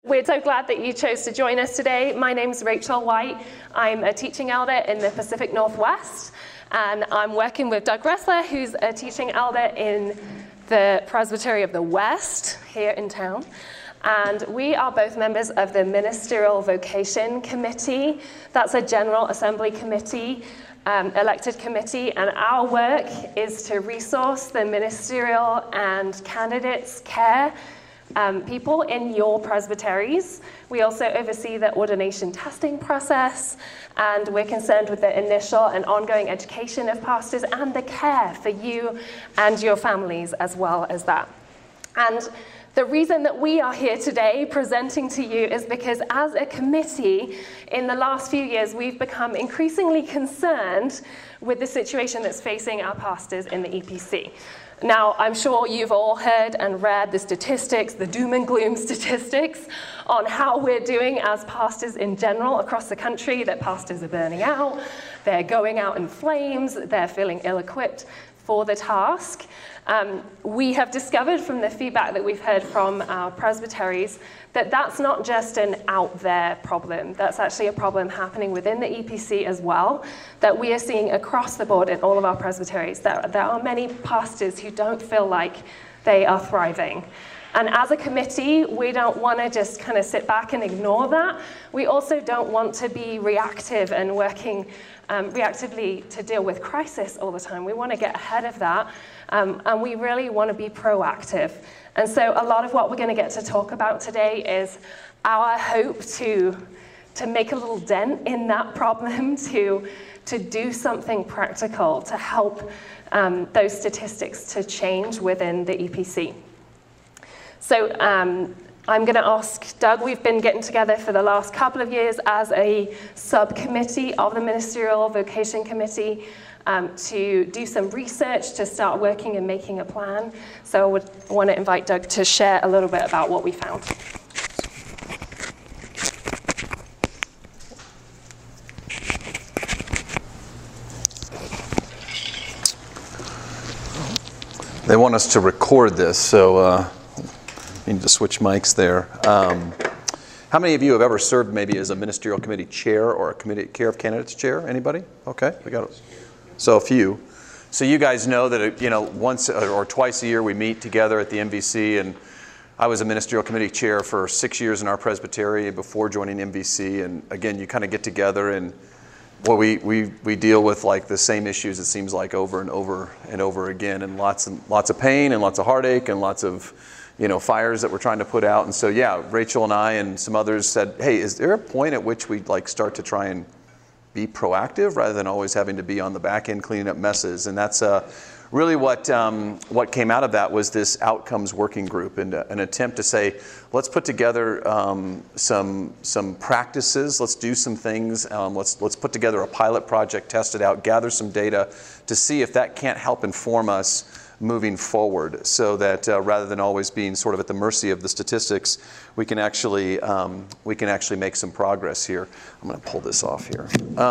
We're so glad that you chose to join us today. My name's Rachel White. I'm a teaching elder in the Pacific Northwest, and I'm working with Doug Ressler, who's a teaching elder in the Presbytery of the West here in town. And we are both members of the Ministerial Vocation Committee. That's a General Assembly committee, elected committee, and our work is to resource the ministerial and candidates care people in your presbyteries. We also oversee the ordination testing process, and we're concerned with the initial and ongoing education of pastors and the care for you and your families as well as that. And the reason that we are here today presenting to you is because as a committee, in the last few years, we've become increasingly concerned with the situation that's facing our pastors in the EPC. Now, I'm sure you've all heard and read the statistics, the doom and gloom statistics on how we're doing as pastors in general across the country, that pastors are burning out, they're going out in flames, they're feeling ill-equipped for the task. We have discovered from the feedback that we've heard from our presbyteries that that's not just an out there problem. That's actually a problem happening within the EPC as well, that we are seeing across the board in all of our presbyteries. There are many pastors who don't feel like they are thriving. And as a committee, we don't want to just kind of sit back and ignore that. We also don't want to be reactive and working reactively to deal with crisis all the time. We want to get ahead of that, and we really want to be proactive. And so a lot of what we're going to get to talk about today is our hope to make a little dent in that problem, to do something practical to help those statistics to change within the EPC. So I'm going to ask Doug. We've been getting together for the last couple of years as a subcommittee of the Ministerial Vocation Committee to do some research, to start working and making a plan. So I would want to invite Doug to share a little bit about what we found. They want us to record this, so you need to switch mics there. How many of you have ever served maybe as a ministerial committee chair or a committee care of candidates chair? Anybody? Okay, we got it. So a few. So you guys know that once or twice a year we meet together at the MVC, and I was a ministerial committee chair for 6 years in our presbytery before joining MVC. And again, you kind of get together and we deal with like the same issues, it seems like, over and over and over again, and lots of pain and lots of heartache and lots of fires that we're trying to put out. And so yeah, Rachel and I and some others said, hey, is there a point at which we start to try and be proactive rather than always having to be on the back end cleaning up messes? And that's really what came out of that was this outcomes working group, and an attempt to say, let's put together some practices, let's do some things, let's put together a pilot project, test it out, gather some data to see if that can't help inform us moving forward, so that rather than always being sort of at the mercy of the statistics, we can actually make some progress here. I'm going to pull this off here.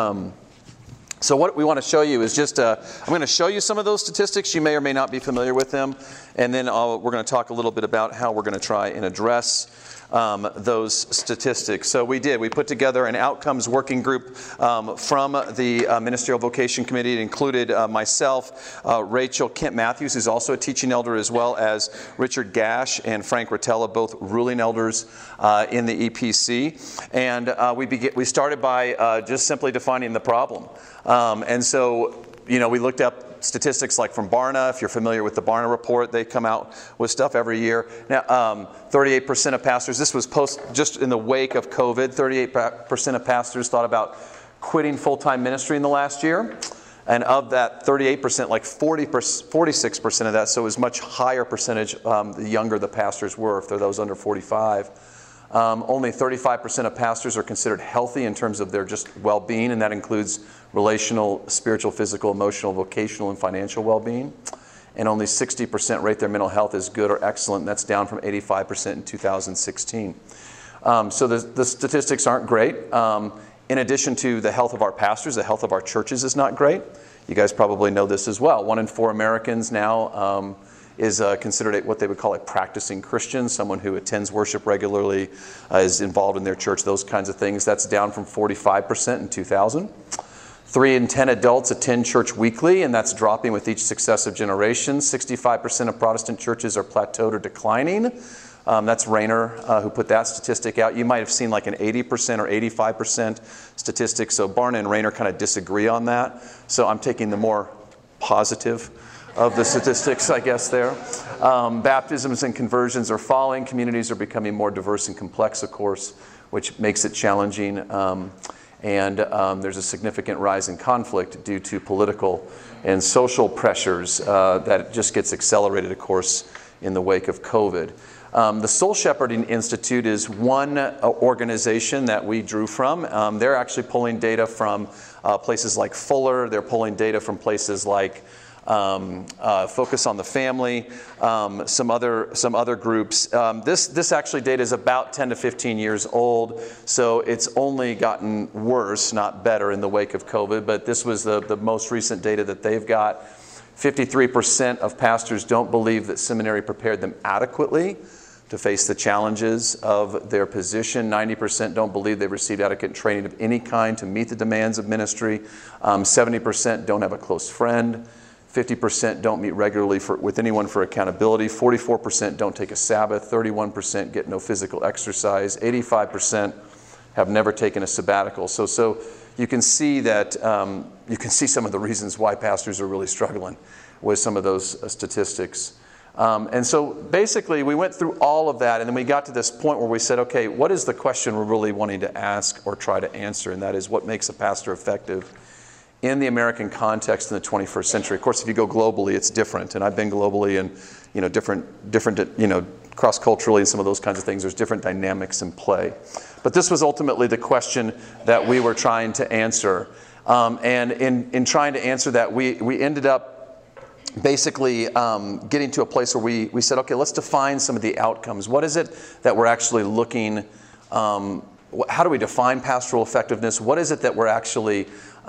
So what we want to show you is just, I'm going to show you some of those statistics. You may or may not be familiar with them. And then we're going to talk a little bit about how we're going to try and address those statistics. So we put together an outcomes working group from the Ministerial Vocation Committee. It included myself, Rachel, Kent Matthews, who's also a teaching elder, as well as Richard Gash and Frank Rotella, both ruling elders in the EPC. And we started by just simply defining the problem. And so, we looked up statistics like from Barna. If you're familiar with the Barna report, they come out with stuff every year. Now, 38% of pastors, this was just in the wake of COVID, 38% of pastors thought about quitting full-time ministry in the last year. And of that 38%, like 46% of that, so it was much higher percentage the younger the pastors were, if they're those under 45. Only 35% of pastors are considered healthy in terms of their just well-being, and that includes relational, spiritual, physical, emotional, vocational, and financial well-being. And only 60% rate their mental health as good or excellent, and that's down from 85% in 2016. So the statistics aren't great. In addition to the health of our pastors, the health of our churches is not great. You guys probably know this as well. 1 in 4 Americans now is considered what they would call a practicing Christian, someone who attends worship regularly, is involved in their church, those kinds of things. That's down from 45% in 2000. 3 in 10 adults attend church weekly, and that's dropping with each successive generation. 65% of Protestant churches are plateaued or declining. That's Rayner who put that statistic out. You might have seen like an 80% or 85% statistic. So Barna and Rayner kind of disagree on that. So I'm taking the more positive of the statistics, I guess, there. Baptisms and conversions are falling. Communities are becoming more diverse and complex, of course, which makes it challenging. And there's a significant rise in conflict due to political and social pressures that just gets accelerated, of course, in the wake of COVID. The Soul Shepherding Institute is one organization that we drew from. They're actually pulling data from places like Fuller. They're pulling data from places like Focus on the Family, some other groups. This actually data is about 10 to 15 years old, so it's only gotten worse, not better, in the wake of COVID. But this was the most recent data that they've got. 53% of pastors don't believe that seminary prepared them adequately to face the challenges of their position. 90% don't believe they received adequate training of any kind to meet the demands of ministry. 70% don't have a close friend. 50% don't meet regularly with anyone for accountability. 44% don't take a Sabbath. 31% get no physical exercise. 85% have never taken a sabbatical. So you can see that you can see some of the reasons why pastors are really struggling with some of those statistics. And so basically we went through all of that, and then we got to this point where we said, okay, what is the question we're really wanting to ask or try to answer? And that is, what makes a pastor effective in the American context in the 21st century? Of course, if you go globally, it's different. And I've been globally and different cross-culturally and some of those kinds of things. There's different dynamics in play. But this was ultimately the question that we were trying to answer. And in trying to answer that, we ended up basically getting to a place where we said, okay, let's define some of the outcomes. What is it that we're actually looking, how do we define pastoral effectiveness? What is it that we're actually,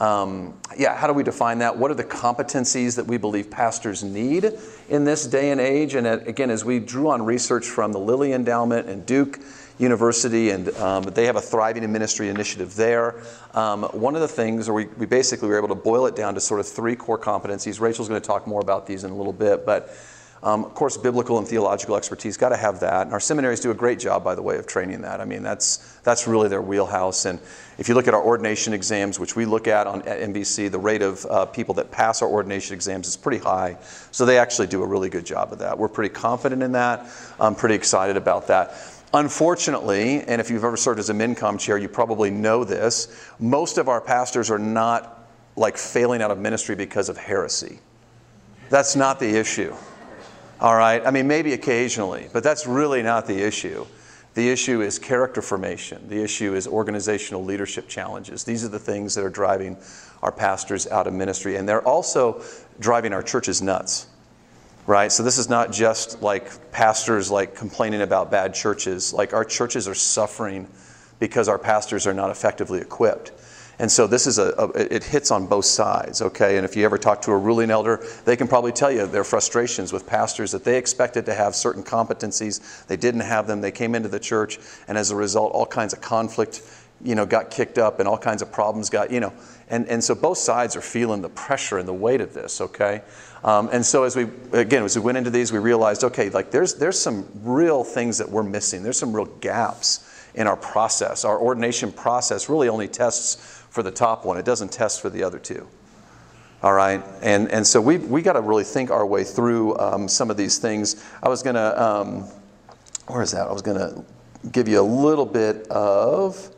how do we define that? What are the competencies that we believe pastors need in this day and age? And again, as we drew on research from the Lilly Endowment and Duke University, and they have a Thriving in Ministry initiative there. One of the things, or we basically were able to boil it down to sort of 3 core competencies. Rachel's going to talk more about these in a little bit, but of course, biblical and theological expertise, got to have that. And our seminaries do a great job, by the way, of training that. I mean, that's really their wheelhouse. And if you look at our ordination exams, which we look at NBC, the rate of people that pass our ordination exams is pretty high. So they actually do a really good job of that. We're pretty confident in that. I'm pretty excited about that. Unfortunately, and if you've ever served as a MinCom chair, you probably know this, most of our pastors are not like failing out of ministry because of heresy. That's not the issue. All right? I mean, maybe occasionally, but that's really not the issue. The issue is character formation. The issue is organizational leadership challenges. These are the things that are driving our pastors out of ministry, and they're also driving our churches nuts. Right? So this is not just like pastors like complaining about bad churches. Like, our churches are suffering because our pastors are not effectively equipped. And so this is it hits on both sides, okay? And if you ever talk to a ruling elder, they can probably tell you their frustrations with pastors, that they expected to have certain competencies. They didn't have them. They came into the church, and as a result, all kinds of conflict, got kicked up, and all kinds of problems got, and so both sides are feeling the pressure and the weight of this, okay? And so as we went into these, we realized, okay, like there's some real things that we're missing. There's some real gaps in our process. Our ordination process really only tests for the top one. It doesn't test for the other 2. All right? And so we got to really think our way through some of these things. I was going to, where is that? I was going to give you a little bit of,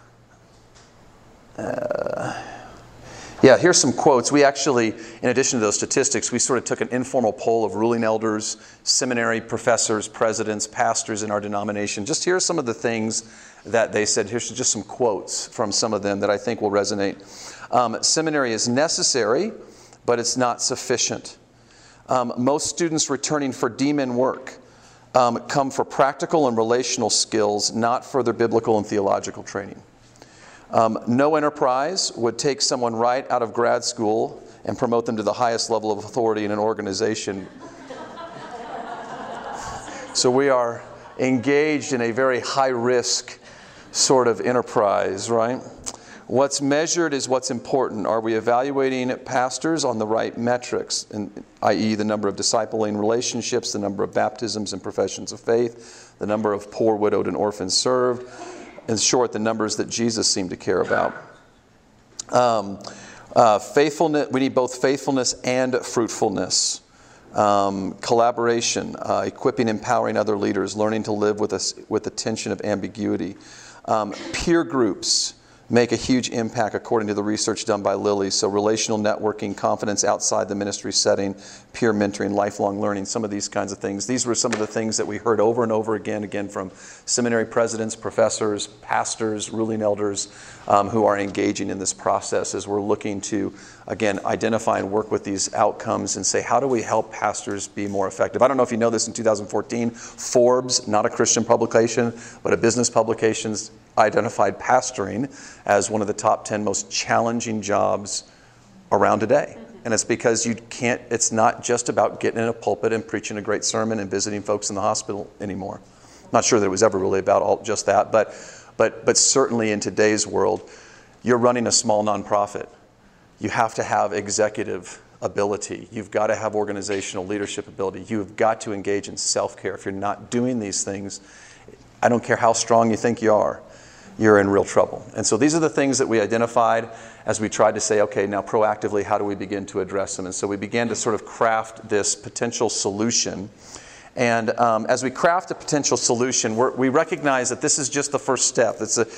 here's some quotes. We actually, in addition to those statistics, we sort of took an informal poll of ruling elders, seminary professors, presidents, pastors in our denomination. Just here are some of the things that they said. Here's just some quotes from some of them that I think will resonate. Seminary is necessary, but it's not sufficient. Most students returning for DMin work come for practical and relational skills, not for their biblical and theological training. No enterprise would take someone right out of grad school and promote them to the highest level of authority in an organization So we are engaged in a very high-risk sort of enterprise, right? What's measured is what's important. Are we evaluating pastors on the right metrics, i.e. the number of discipling relationships, the number of baptisms and professions of faith, the number of poor, widowed, and orphans served? In short, the numbers that Jesus seemed to care about. Faithfulness. We need both faithfulness and fruitfulness. Collaboration, equipping, empowering other leaders, learning to live with the tension of ambiguity. Peer groups make a huge impact according to the research done by Lilly. So relational networking, confidence outside the ministry setting, peer mentoring, lifelong learning, some of these kinds of things. These were some of the things that we heard over and over again from seminary presidents, professors, pastors, ruling elders who are engaging in this process as we're looking to, again, identify and work with these outcomes and say, how do we help pastors be more effective? I don't know if you know this, in 2014, Forbes, not a Christian publication, but a business publication, identified pastoring as one of the top 10 most challenging jobs around today. And it's because it's not just about getting in a pulpit and preaching a great sermon and visiting folks in the hospital anymore. Not sure that it was ever really about just that, but certainly in today's world, you're running a small nonprofit. You have to have executive ability. You've got to have organizational leadership ability. You've got to engage in self-care. If you're not doing these things, I don't care how strong you think you are, you're in real trouble. And so these are the things that we identified as we tried to say, okay, now proactively, how do we begin to address them? And so we began to sort of craft this potential solution. And as we craft a potential solution, we recognize that this is just the first step.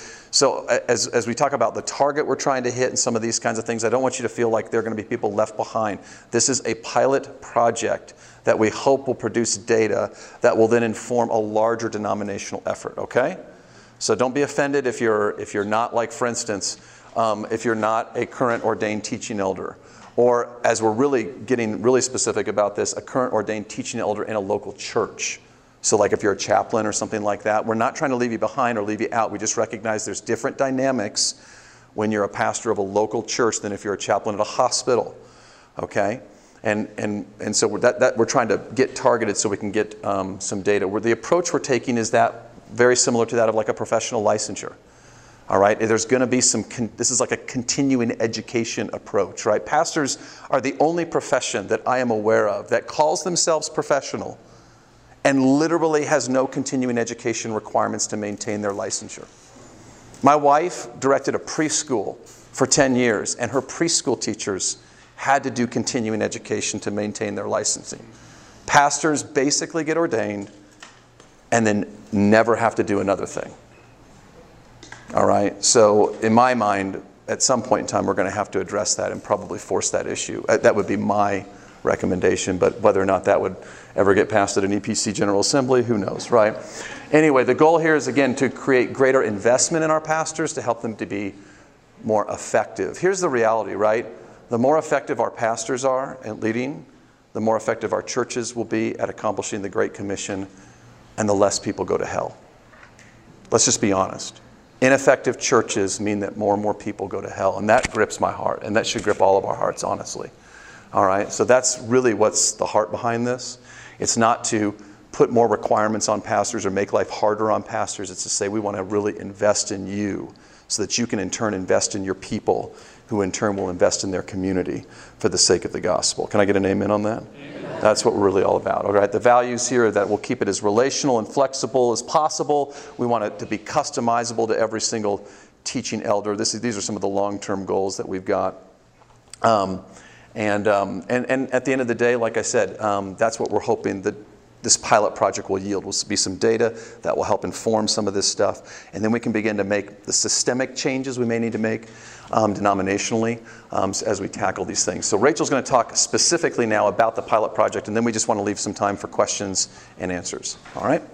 So as we talk about the target we're trying to hit and some of these kinds of things, I don't want you to feel like there are going to be people left behind. This is a pilot project that we hope will produce data that will then inform a larger denominational effort, okay? So don't be offended if you're not, like, for instance, if you're not a current ordained teaching elder, or, as we're really getting really specific about this, a current ordained teaching elder in a local church. So like if you're a chaplain or something like that, we're not trying to leave you behind or leave you out. We just recognize there's different dynamics when you're a pastor of a local church than if you're a chaplain at a hospital, okay? And so we're trying to get targeted so we can get some data. The approach we're taking is that very similar to that of like a professional licensure. All right, there's going to be this is like a continuing education approach, right? Pastors are the only profession that I am aware of that calls themselves professional and literally has no continuing education requirements to maintain their licensure. My wife directed a preschool for 10 years, and her preschool teachers had to do continuing education to maintain their licensing. Pastors basically get ordained and then never have to do another thing. All right, so in my mind, at some point in time, we're going to have to address that and probably force that issue. That would be my recommendation, but whether or not that would ever get passed at an EPC General Assembly, who knows, right? Anyway, the goal here is, again, to create greater investment in our pastors to help them to be more effective. Here's the reality, right? The more effective our pastors are at leading, the more effective our churches will be at accomplishing the Great Commission, and the less people go to hell. Let's just be honest. Ineffective churches mean that more and more people go to hell, and that grips my heart, and that should grip all of our hearts, honestly. All right, so that's really what's the heart behind this. It's not to put more requirements on pastors or make life harder on pastors. It's to say we want to really invest in you so that you can in turn invest in your people, who in turn will invest in their community for the sake of the gospel. Can I get an amen on that? Amen. That's what we're really all about. All right, the values here are that we'll keep it as relational and flexible as possible. We want it to be customizable to every single teaching elder. These are some of the long-term goals that we've got. And at the end of the day, like I said, that's what we're hoping that this pilot project will yield. Will be some data that will help inform some of this stuff. And then we can begin to make the systemic changes we may need to make denominationally as we tackle these things. So Rachel's going to talk specifically now about the pilot project, and then we just want to leave some time for questions and answers. All right?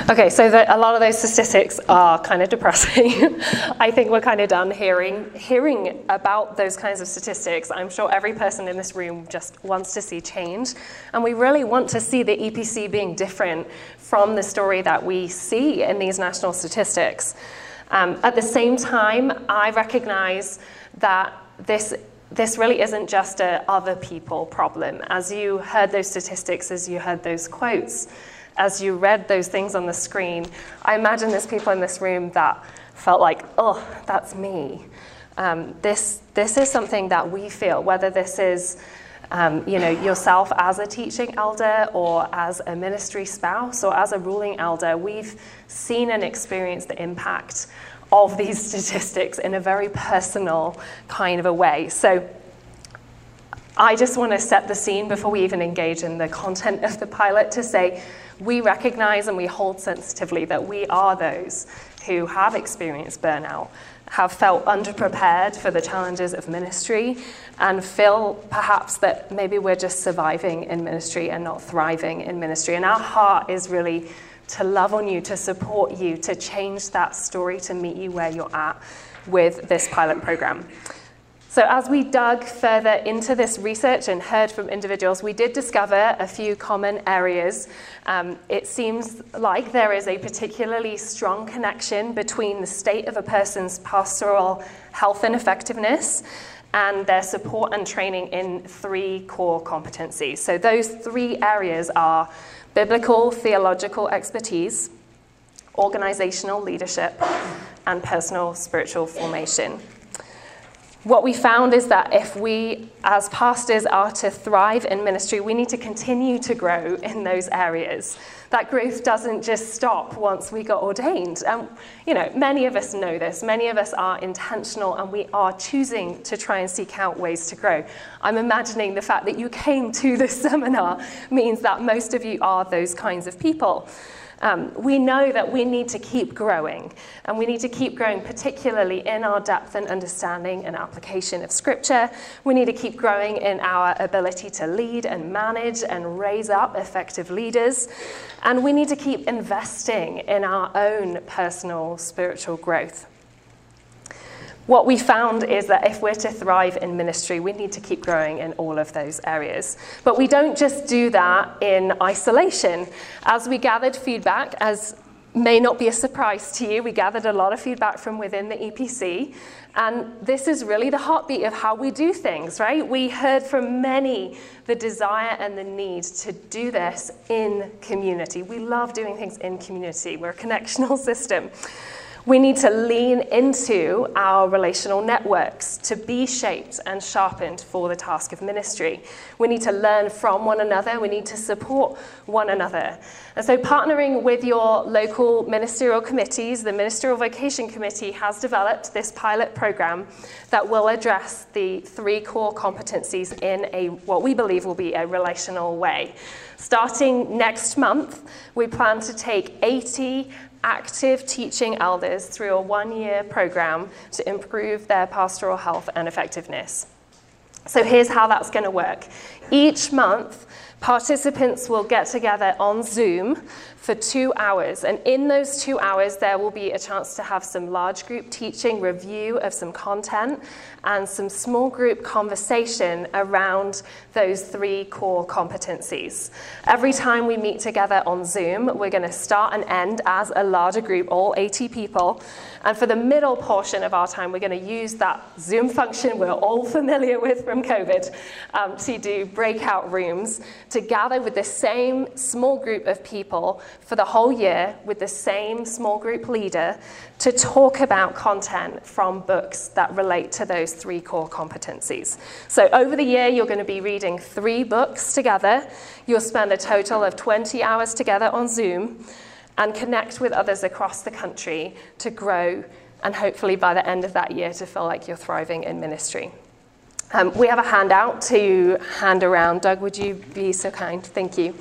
Okay, so a lot of those statistics are kind of depressing. I think we're kind of done hearing about those kinds of statistics. I'm sure every person in this room just wants to see change. And we really want to see the EPC being different from the story that we see in these national statistics. At the same time, I recognize that this really isn't just a other people problem. As you heard those statistics, as you heard those quotes, as you read those things on the screen, I imagine there's people in this room that felt like, oh, that's me. This is something that we feel, whether this is yourself as a teaching elder or as a ministry spouse or as a ruling elder. We've seen and experienced the impact of these statistics in a very personal kind of a way. So I just want to set the scene before we even engage in the content of the pilot to say, we recognize and we hold sensitively that we are those who have experienced burnout, have felt underprepared for the challenges of ministry, and feel perhaps that maybe we're just surviving in ministry and not thriving in ministry. And our heart is really to love on you, to support you, to change that story, to meet you where you're at with this pilot program. So as we dug further into this research and heard from individuals, we did discover a few common areas. It seems like there is a particularly strong connection between the state of a person's pastoral health and effectiveness and their support and training in 3 core competencies. So those 3 areas are biblical theological expertise, organizational leadership, and personal spiritual formation. What we found is that if we, as pastors, are to thrive in ministry, we need to continue to grow in those areas. That growth doesn't just stop once we got ordained. And, many of us know this. Many of us are intentional, and we are choosing to try and seek out ways to grow. I'm imagining the fact that you came to this seminar means that most of you are those kinds of people. We know that we need to keep growing, and we need to keep growing particularly in our depth and understanding and application of Scripture. We need to keep growing in our ability to lead and manage and raise up effective leaders. And we need to keep investing in our own personal spiritual growth. What we found is that if we're to thrive in ministry, we need to keep growing in all of those areas. But we don't just do that in isolation. As we gathered feedback, as may not be a surprise to you, we gathered a lot of feedback from within the EPC. And this is really the heartbeat of how we do things, right? We heard from many the desire and the need to do this in community. We love doing things in community. We're a connectional system. We need to lean into our relational networks to be shaped and sharpened for the task of ministry. We need to learn from one another. We need to support one another. And so partnering with your local ministerial committees, the Ministerial Vocation Committee has developed this pilot program that will address the 3 core competencies in what we believe will be a relational way. Starting next month, we plan to take 80 active teaching elders through a 1-year program to improve their pastoral health and effectiveness. So here's how that's going to work. Each month, participants will get together on Zoom for 2 hours. And in those 2 hours, there will be a chance to have some large group teaching, review of some content, and some small group conversation around those 3 core competencies. Every time we meet together on Zoom, we're going to start and end as a larger group, all 80 people. And for the middle portion of our time, we're going to use that Zoom function we're all familiar with from COVID to do breakout rooms, to gather with the same small group of people for the whole year with the same small group leader to talk about content from books that relate to those 3 core competencies. So over the year, you're going to be reading 3 books together. You'll spend a total of 20 hours together on Zoom and connect with others across the country to grow, and hopefully by the end of that year to feel like you're thriving in ministry. We have a handout to hand around. Doug, would you be so kind? Thank you.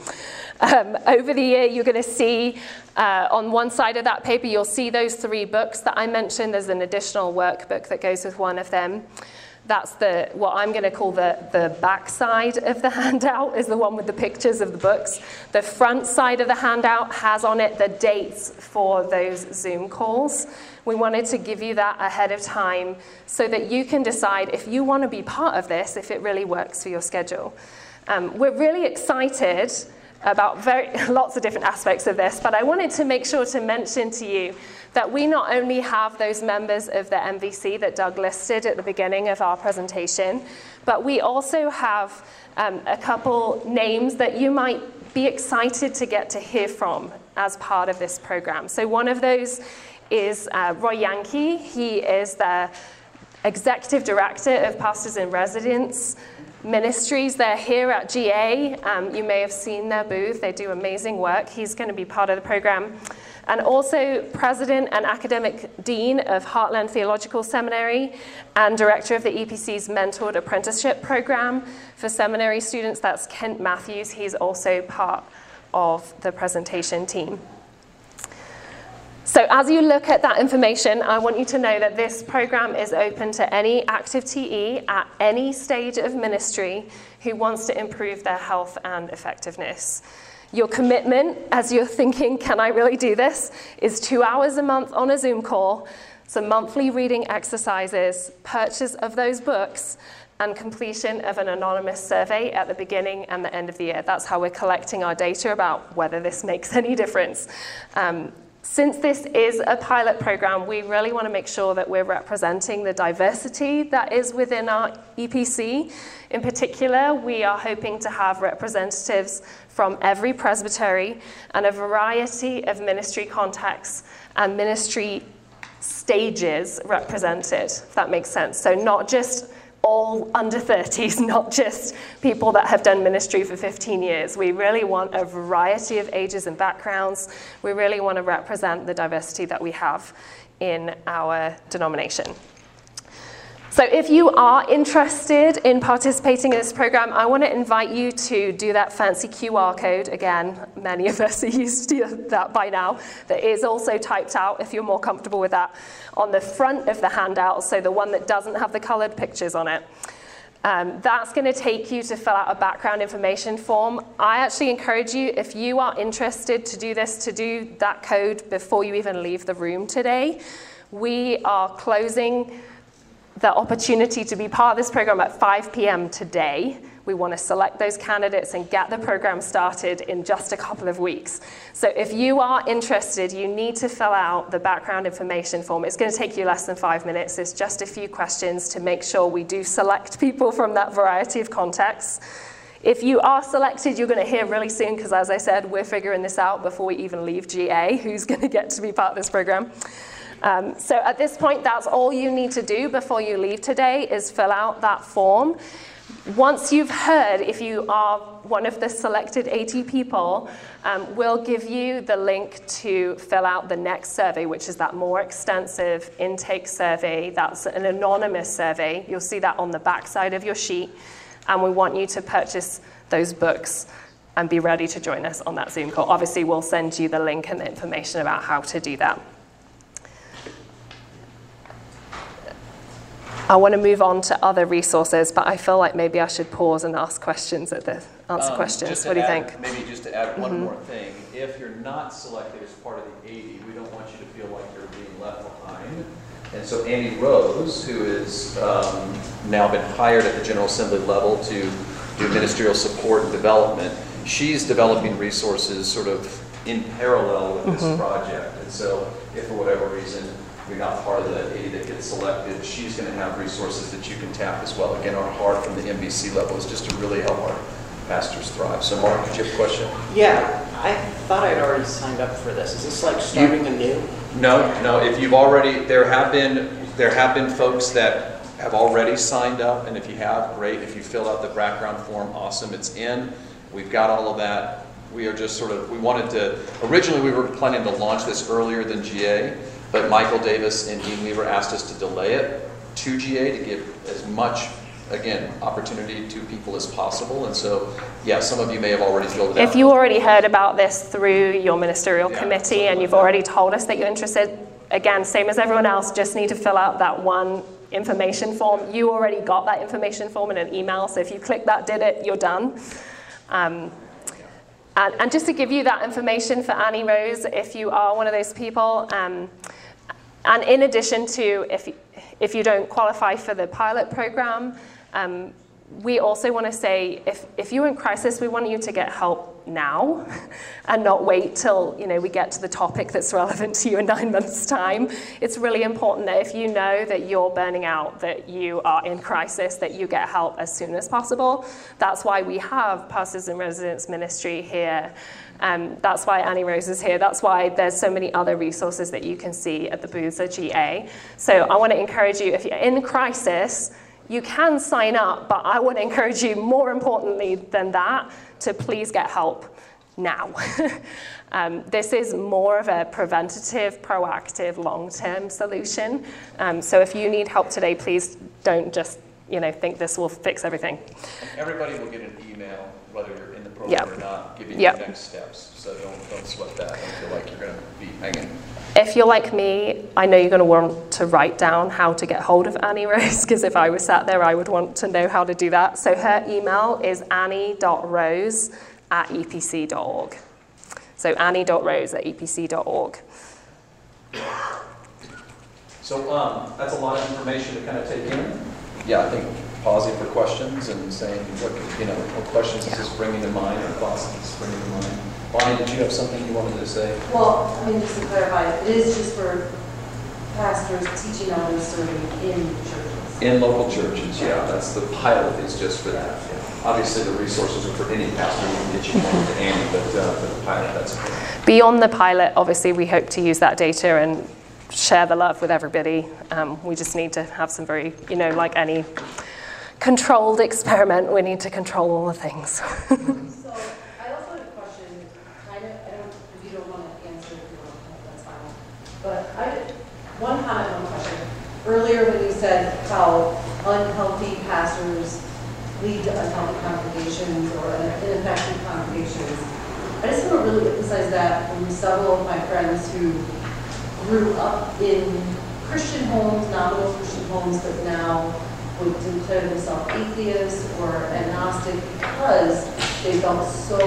Over the year, you're going to see on one side of that paper, you'll see those 3 books that I mentioned. There's an additional workbook that goes with one of them. That's what I'm going to call the back side of the handout, is the one with the pictures of the books. The front side of the handout has on it the dates for those Zoom calls. We wanted to give you that ahead of time so that you can decide if you want to be part of this, if it really works for your schedule. We're really excited about lots of different aspects of this, but I wanted to make sure to mention to you that we not only have those members of the MVC that Doug listed at the beginning of our presentation, but we also have a couple names that you might be excited to get to hear from as part of this program. So one of those is Roy Yankee. He is the Executive Director of Pastors in Residence Ministries. They're here at GA. You may have seen their booth. They do amazing work. He's going to be part of the program. And also President and Academic Dean of Heartland Theological Seminary and Director of the EPC's Mentored Apprenticeship Program for seminary students. That's Kent Matthews. He's also part of the presentation team. So as you look at that information, I want you to know that this program is open to any active TE at any stage of ministry who wants to improve their health and effectiveness. Your commitment, as you're thinking, can I really do this, is 2 hours a month on a Zoom call, some monthly reading exercises, purchase of those books, and completion of an anonymous survey at the beginning and the end of the year. That's how we're collecting our data about whether this makes any difference. Since this is a pilot program, we really want to make sure that we're representing the diversity that is within our EPC. In particular, we are hoping to have representatives from every presbytery and a variety of ministry contexts and ministry stages represented, if that makes sense. So not just all under 30s, not just people that have done ministry for 15 years. We really want a variety of ages and backgrounds. We really want to represent the diversity that we have in our denomination. So if you are interested in participating in this program, I want to invite you to do that fancy QR code. Again, many of us are used to that by now. That is also typed out, if you're more comfortable with that, on the front of the handout, so the one that doesn't have the colored pictures on it. That's going to take you to fill out a background information form. I actually encourage you, if you are interested to do this, to do that code before you even leave the room today. We are closing the opportunity to be part of this program at 5 p.m. today. We want to select those candidates and get the program started in just a couple of weeks. So if you are interested, you need to fill out the background information form. It's going to take you less than 5 minutes. It's just a few questions to make sure we do select people from that variety of contexts. If you are selected, you're going to hear really soon, because as I said, we're figuring this out before we even leave GA, who's going to get to be part of this program. So at this point, that's all you need to do before you leave today, is fill out that form. Once you've heard, if you are one of the selected 80 people, we'll give you the link to fill out the next survey, which is that more extensive intake survey. That's an anonymous survey. You'll see that on the back side of your sheet. And we want you to purchase those books and be ready to join us on that Zoom call. Obviously, we'll send you the link and the information about how to do that. I want to move on to other resources, but I feel like maybe I should pause and ask questions at the answer questions. What do you think? Maybe just to add one more thing. If you're not selected as part of the 80, we don't want you to feel like you're being left behind. And so Annie Rose, who is now been hired at the General Assembly level to do ministerial support and development, she's developing resources sort of in parallel with this project. And so if for whatever reason you're not part of the 80 that gets selected, she's going to have resources that you can tap as well. Again, our heart from the MVC level is just to really help our pastors thrive. So Mark, did you have a question? Yeah, I thought I'd already signed up for this. Is this like starting anew? No. If you've already, there have been folks that have already signed up, and if you have, great. If you fill out the background form, awesome. It's in. We've got all of that. We are just originally we were planning to launch this earlier than GA, but Michael Davis and Dean Weaver asked us to delay it to GA to give as much, again, opportunity to people as possible. And so, yeah, some of you may have already filled it out. If you already heard about this through your ministerial committee and you've already told us that you're interested, again, same as everyone else, just need to fill out that one information form. You already got that information form in an email, so if you click that, did it, you're done. And just to give you that information for Annie Rose, if you are one of those people, and in addition to if you don't qualify for the pilot program, we also want to say if you're in crisis, we want you to get help now and not wait till we get to the topic that's relevant to you in 9 months' time. It's really important that if you know that you're burning out, that you are in crisis, that you get help as soon as possible. That's why we have Pastors in Residence Ministry here. That's why Annie Rose is here. That's why there's so many other resources that you can see at the booths at GA. So I want to encourage you, if you're in crisis, you can sign up, but I want to encourage you, more importantly than that, to please get help now. This is more of a preventative, proactive, long-term solution. So if you need help today, please don't just think this will fix everything. Everybody will get an email, whether you're in the program or not, giving you next steps. So don't sweat that. Don't feel like you're going to be hanging. If you're like me, I know you're going to want to write down how to get hold of Annie Rose, because if I was sat there, I would want to know how to do that. So her email is annie.rose@epc.org. So annie.rose@epc.org. So that's a lot of information to kind of take in. Yeah, I think pausing for questions and saying what questions is this bringing to mind or thoughts is this bringing to mind. Bonnie, did you have something you wanted to say? Well, just to clarify, it is just for pastors teaching others serving in churches. In local churches, yeah. That's the pilot is just for that. Yeah. Obviously, the resources are for any pastor. We can get you more to Annie, but for the pilot, that's good. Beyond the pilot, obviously, we hope to use that data and share the love with everybody. We just need to have some very, like any controlled experiment, we need to control all the things. But one comment, one question. Earlier when you said how unhealthy pastors lead to unhealthy congregations or ineffective congregations, I just want to really emphasize that from several of my friends who grew up in Christian homes, nominal Christian homes, but now would declare themselves atheists or agnostic because they felt so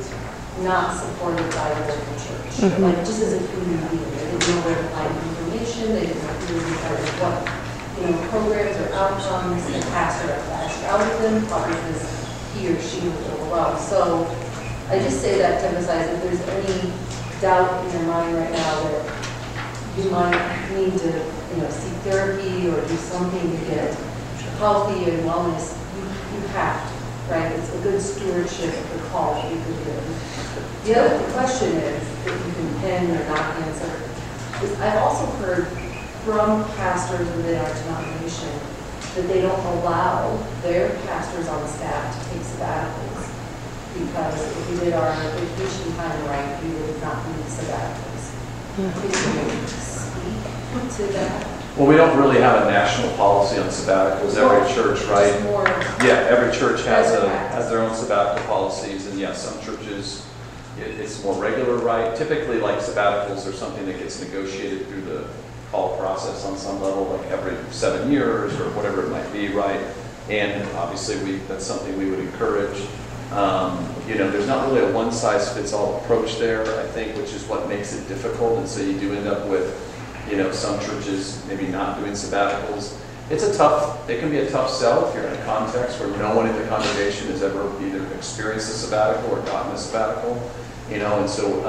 not supported by the local church. Mm-hmm. Like just as a human being. They didn't know where to find information, they didn't know who to what programs or outcomes the pastor flashed out of them, probably because he or she was overwhelmed. So I just say that to emphasize if there's any doubt in your mind right now that you might need to seek therapy or do something to get healthy and wellness, you have to, right? It's a good stewardship of the call that you could do. The other question is, if you can pin or not answer, is I've also heard from pastors within our denomination that they don't allow their pastors on staff to take sabbaticals because if we did our vacation time right, we would not need sabbaticals. Can you speak to that? Well, we don't really have a national policy on sabbaticals. Every church, right? Yeah, every church has their own sabbatical policies, and yes, some churches it's more regular, right? Typically, like sabbaticals are something that gets negotiated through the call process on some level, like every 7 years or whatever it might be, right? And obviously, that's something we would encourage. There's not really a one-size-fits-all approach there, I think, which is what makes it difficult. And so you do end up with, some churches maybe not doing sabbaticals. It can be a tough sell if you're in a context where no one in the congregation has ever either experienced a sabbatical or gotten a sabbatical. And so,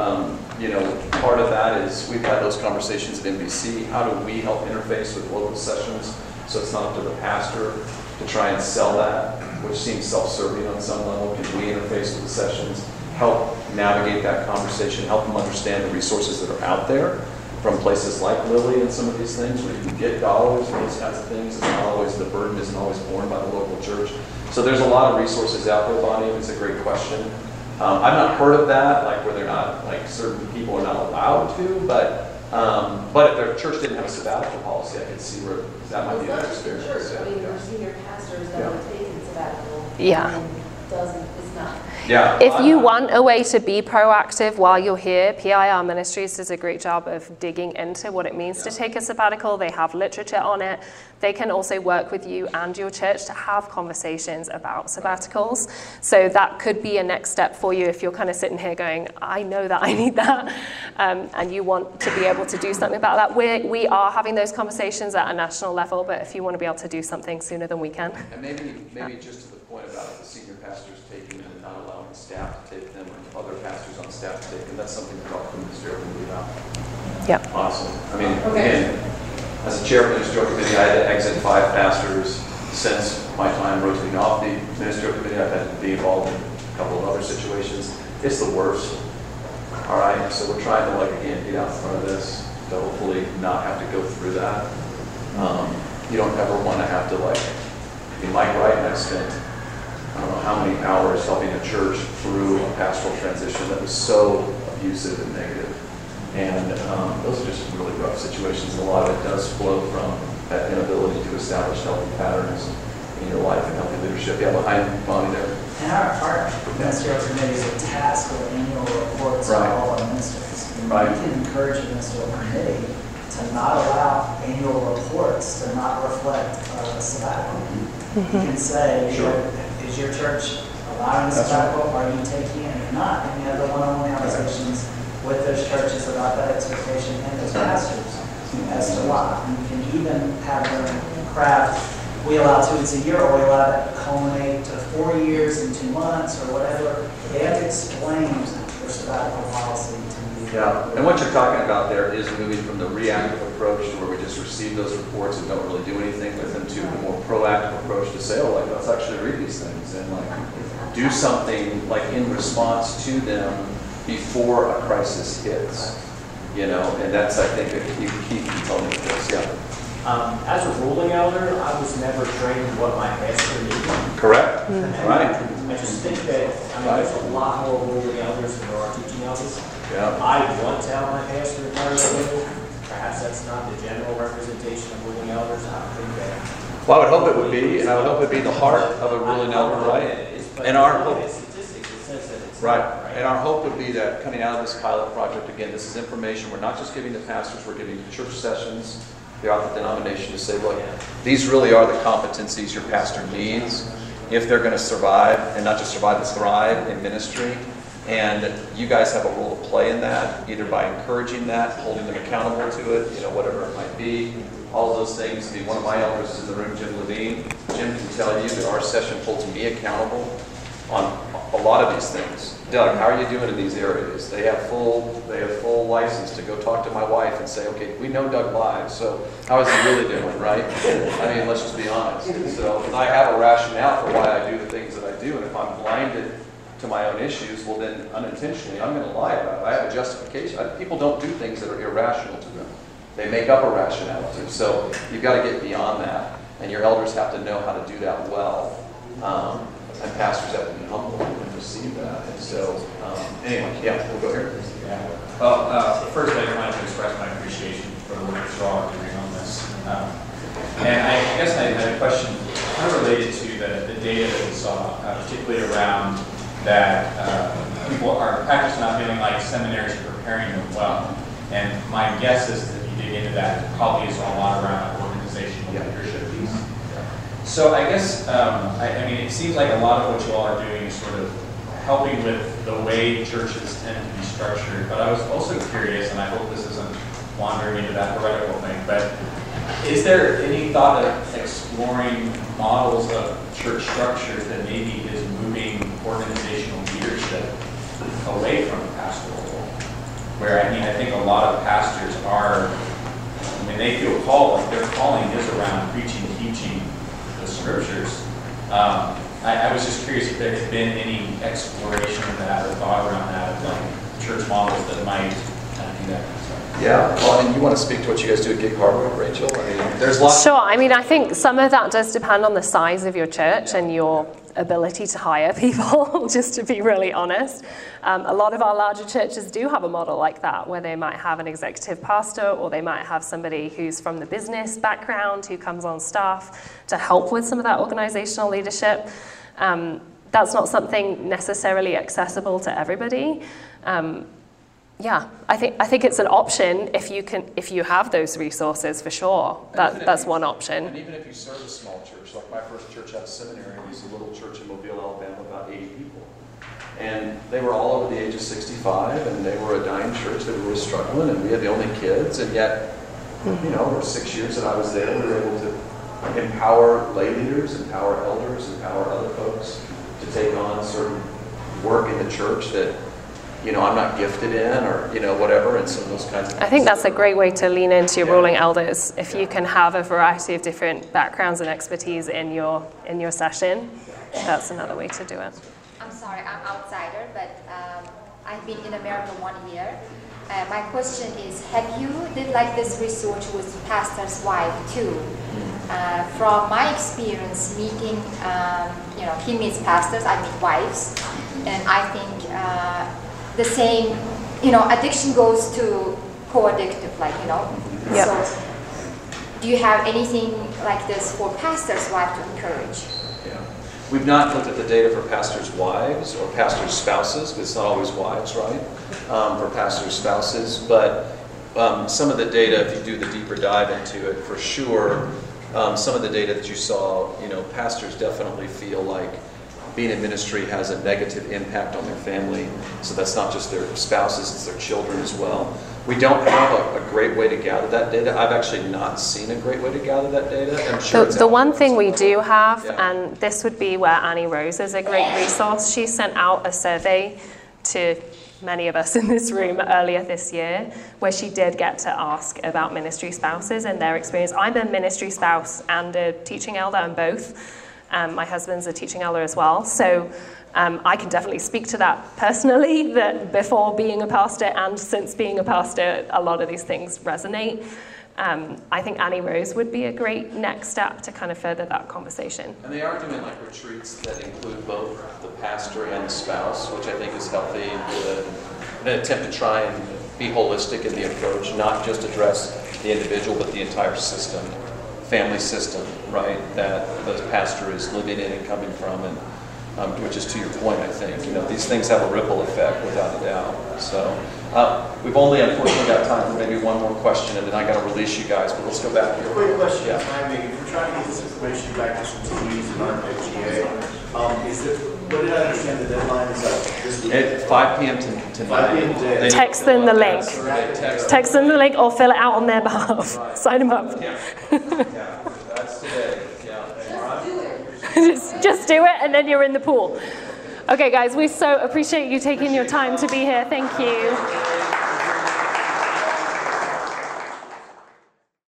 part of that is we've had those conversations at NBC. How do we help interface with local sessions so it's not up to the pastor to try and sell that, which seems self-serving on some level? Can we interface with the sessions, help navigate that conversation, help them understand the resources that are out there from places like Lilly and some of these things where you can get dollars and those kinds of things. It's not always, the burden isn't always borne by the local church. So there's a lot of resources out there, Bonnie. It's a great question. I've not heard of that, like where they're not, like certain people are not allowed to, but if their church didn't have a sabbatical policy, I could see where that might be an experience. Church. I mean, our senior pastors that have taken sabbatical. Yeah. It's not. Yeah. If you want a way to be proactive while you're here, PIR Ministries does a great job of digging into what it means to take a sabbatical. They have literature on it. They can also work with you and your church to have conversations about sabbaticals. So that could be a next step for you if you're kind of sitting here going, I know that I need that, and you want to be able to do something about that. We are having those conversations at a national level, but if you want to be able to do something sooner than we can. And maybe just to the point about the senior pastors taking them and not allowing the staff to take them, or other pastors on staff to take them, that's something to talk to the ministerial committee about. Yeah. Awesome. I mean, again, as a chair of the ministerial committee, I had to exit 5 pastors since my time rotating off the ministerial committee. I've had to be involved in a couple of other situations. It's the worst. All right, so we're trying to, again, get out in front of this to hopefully not have to go through that. You don't ever want to have to, Mike Wright and I spent, I don't know how many hours helping a church through a pastoral transition that was so abusive and negative. And those are just really rough situations. A lot of it does flow from that inability to establish healthy patterns in your life and healthy leadership. Yeah, behind Bonnie there. And our ministerial committee is a task with annual reports Right. of all our ministers. And Right. we can encourage the ministerial committee to not allow annual reports to not reflect sabbatical. You can say, Sure. is your church allowing a That's sabbatical? Are you taking it? If not, then you have the one-on-one conversations with those churches about that expectation and those pastors as to why. And you can even have them craft, we allow 2 weeks a year, or we allow that to culminate to 4 years and 2 months, or whatever. They have to explain their sabbatical policy to you. Yeah, and what you're talking about there is moving from the reactive approach to where we just receive those reports and don't really do anything with them to the more proactive approach to say, oh, let's actually read these things and do something in response to them before a crisis hits, and that's, I think, a key component of this. Yeah. As a ruling elder, I was never trained what my pastor needed. Correct. Right. I just think that, there's a lot more ruling elders than there are teaching elders. Yeah. I want to have my pastor retire early. Perhaps that's not the general representation of ruling elders. I don't think that. Well, I would hope it would be, and I would hope it would be the heart of a ruling elder, right? And our hope. Statistics, it says that it's Right. not, And our hope would be that coming out of this pilot project, again, this is information. We're not just giving the pastors, we're giving church sessions throughout the denomination to say, look, these really are the competencies your pastor needs if they're going to survive, and not just survive, but thrive in ministry. And you guys have a role to play in that, either by encouraging that, holding them accountable to it, whatever it might be. All of those things. One of my elders is in the room, Jim Levine. Jim can tell you that our session holds me accountable on a lot of these things. Doug, how are you doing in these areas? They have full license to go talk to my wife and say, okay, we know Doug live, so how is he really doing, right? Let's just be honest. So I have a rationale for why I do the things that I do, and if I'm blinded to my own issues, well then unintentionally I'm going to lie about it. I have a justification. People don't do things that are irrational to them. They make up a rationality. So you've got to get beyond that, and your elders have to know how to do that well. And pastors have to be humble and receive that. And so, anyway, yeah, we'll go here. Yeah. Well, first I wanted to express my appreciation for the work you all are doing on this. And I guess I had a question kind of related to the data that we saw, particularly around that pastors not feeling like seminaries are preparing them well. And my guess is that if you dig into that, it probably is a lot around organizational leadership piece. So I guess, it seems like a lot of what you all are doing is sort of helping with the way churches tend to be structured. But I was also curious, and I hope this isn't wandering into that heretical thing, but is there any thought of exploring models of church structures that maybe is moving organizational leadership away from the pastoral role? Where, I think a lot of pastors are, they feel called, like their calling is around preaching, teaching the scriptures. I was just curious if there had been any exploration of that or thought around that, of church models that might kind of do that kind of stuff. Yeah, well, and you want to speak to what you guys do at Gig Harbor, Rachel? There's lots. Sure. I think some of that does depend on the size of your church and your ability to hire people, just to be really honest. A lot of our larger churches do have a model like that, where they might have an executive pastor, or they might have somebody who's from the business background who comes on staff to help with some of that organizational leadership. that's not something necessarily accessible to everybody. Yeah, I think it's an option if you have those resources, for sure. That's one option. And even if you serve a small church, like my first church out of seminary was a little church in Mobile, Alabama, about 80 people. And they were all over the age of 65, and they were a dying church that were struggling, and we had the only kids, and yet, you know, for 6 years that I was there, we were able to empower lay leaders, empower elders, empower other folks to take on certain work in the church that, you know, I'm not gifted in, or, you know, whatever, and some of those kinds of things. I think that's a great way to lean into your ruling elders, if you can have a variety of different backgrounds and expertise in your session. That's another way to do it. I'm sorry, I'm outsider, but I've been in America 1 year. My question is, have you did like this research with pastor's wife too? From my experience meeting, you know, he meets pastors, I meet wives, and I think the same, you know, addiction goes to co-addictive, like, you know. Yep. So do you have anything like this for pastor's wife to encourage? We've not looked at the data for pastors' wives or pastors' spouses, but it's not always wives, right? For pastors' spouses, but some of the data, if you do the deeper dive into it, for sure, some of the data that you saw, you know, pastors definitely feel like being in ministry has a negative impact on their family. So that's not just their spouses, it's their children as well. We don't have a great way to gather that data. I've actually not seen a great way to gather that data. I'm sure The one thing we do have, and this would be where Annie Rose is a great resource, she sent out a survey to many of us in this room earlier this year, where she did get to ask about ministry spouses and their experience. I'm a ministry spouse and a teaching elder, I'm both. My husband's a teaching elder as well. So I can definitely speak to that personally, that before being a pastor and since being a pastor, a lot of these things resonate. I think Annie Rose would be a great next step to kind of further that conversation. And they are doing like retreats that include both the pastor and the spouse, which I think is healthy and good. In an attempt to try and be holistic in the approach, not just address the individual, but the entire system, family system, right, that the pastor is living in and coming from, and which is to your point, I think. You know, these things have a ripple effect, without a doubt. So we've only unfortunately got time for maybe one more question, and then I got to release you guys, but let's go back here. Quick question, if we're trying to get this information back to some teams in our FGA, is it, what did I understand the deadline is this week? At 5 p.m. to 9 a.m. Text them the link. Text them the link or fill it out on their behalf. Right. Sign them up. Yeah, that's today. Just do it, and then you're in the pool. Okay, guys, we so appreciate you taking your time to be here. Thank you.